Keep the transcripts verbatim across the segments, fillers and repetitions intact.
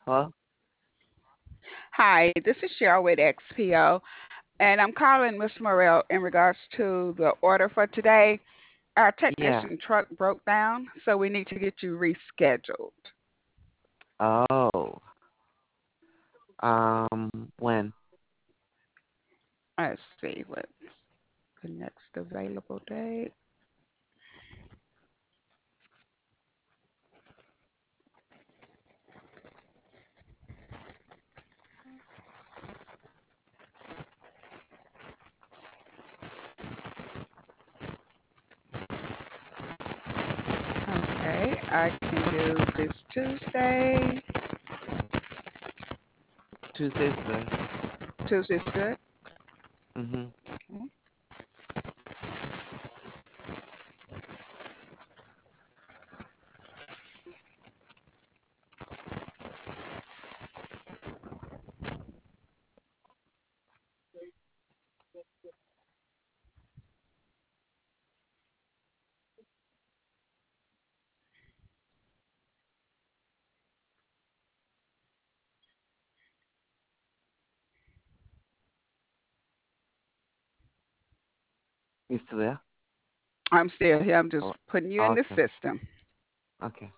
Hello? Hi, this is Cheryl with X P O, and I'm calling Miss Morrell in regards to the order for today. Our Yeah. technician truck broke down, so we need to get you rescheduled. Oh. Um, when? Let's see what's the next available date. Okay, I can do this Tuesday. Tuesday's good. Tuesday's good. Mm-hmm. Okay. You still there? I'm still here. I'm Oh, just putting you in the okay. system. Okay.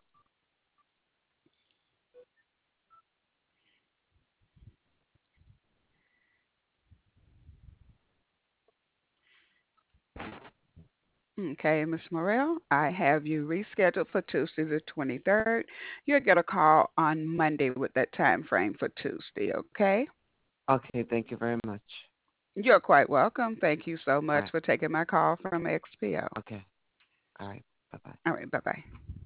Okay, Miss Morrell, I have you rescheduled for Tuesday the twenty-third. You'll get a call on Monday with that time frame for Tuesday, okay? Okay, thank you very much. You're quite welcome. Thank you so All much right. for taking my call from X P O. Okay. All right. Bye-bye. All right, bye bye.